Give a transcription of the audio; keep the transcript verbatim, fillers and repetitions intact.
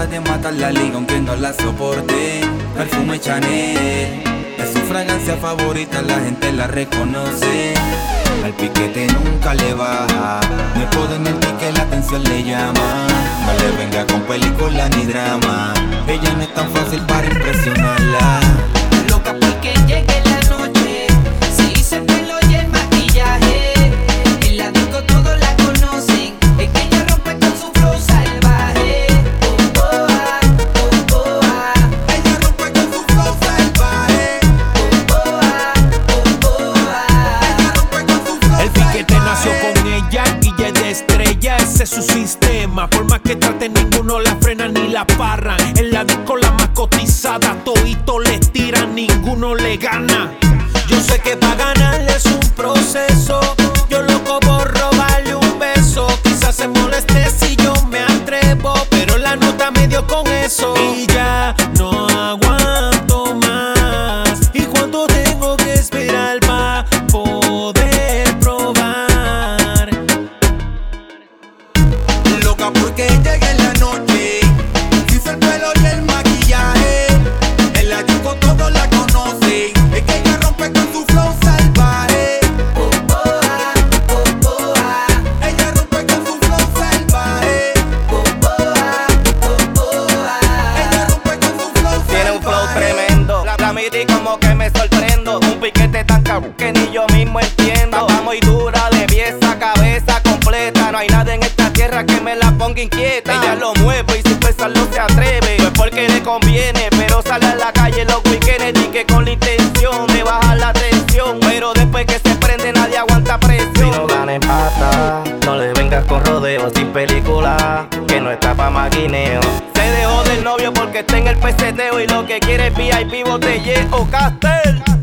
capaz de matar la liga aunque no la soporte. Perfume Chanel es su fragancia favorita, la gente la reconoce. Al piquete nunca le baja, no es poder mentir que la atención le llama. No le venga con película ni drama, ella no es tan fácil para impresionarla. Loca porque llegue la noche, se hizo el pelo y el maquillaje. En la disco todos la conocen, es que ella rompe con su flow salvaje. Oh, oh, ah, oh, oh, ah. Ella rompe con su flow salvaje. Oh, oh, ah, oh, oh, ah. Ella rompe con su flow El piquete salvaje. nació con ella y ya es de estrella, ese es su sistema. Por más que trate, ninguno la frena ni la parra. En la disco la más cotizada, todito les tiran, ninguno le gana. Yo sé que pa' ganarle es un proceso, yo loco por robarle un beso. Quizás se moleste si yo me atrevo, pero la nota me dio con eso. Y ya no aguanto más, y cuánto tengo que esperar pa' poder probar. Loca porque llegue la noche, se hizo el pelo y el maquillaje. En la disco todos la conocen, es que ella rompe con su flow salvaje. Oh, oh, ah, oh, oh, ah. Ella rompe con su flow salvaje. Oh, oh, ah, oh, oh, ah. Ella rompe con su flow salvaje. Tiene un flow tremendo, la, la miré como que me sorprendo. Un piquete tan cabrón que ni yo mismo entiendo. Va muy dura de pieza a cabeza completa. No hay nada en esta tierra que me la ponga inquieta. Ella lo mueve y sin pensarlo se atreve. No es porque le conviene, pero sale a la calle los weekends y que con la intención de bajar la tensión. Pero después que se prende nadie aguanta presión. Si no ganes pata, no le vengas con rodeos sin película, que no está pa' maquineo. Se dejó del novio porque está en el peseteo y lo que quiere es V I P, botelleo o Castel.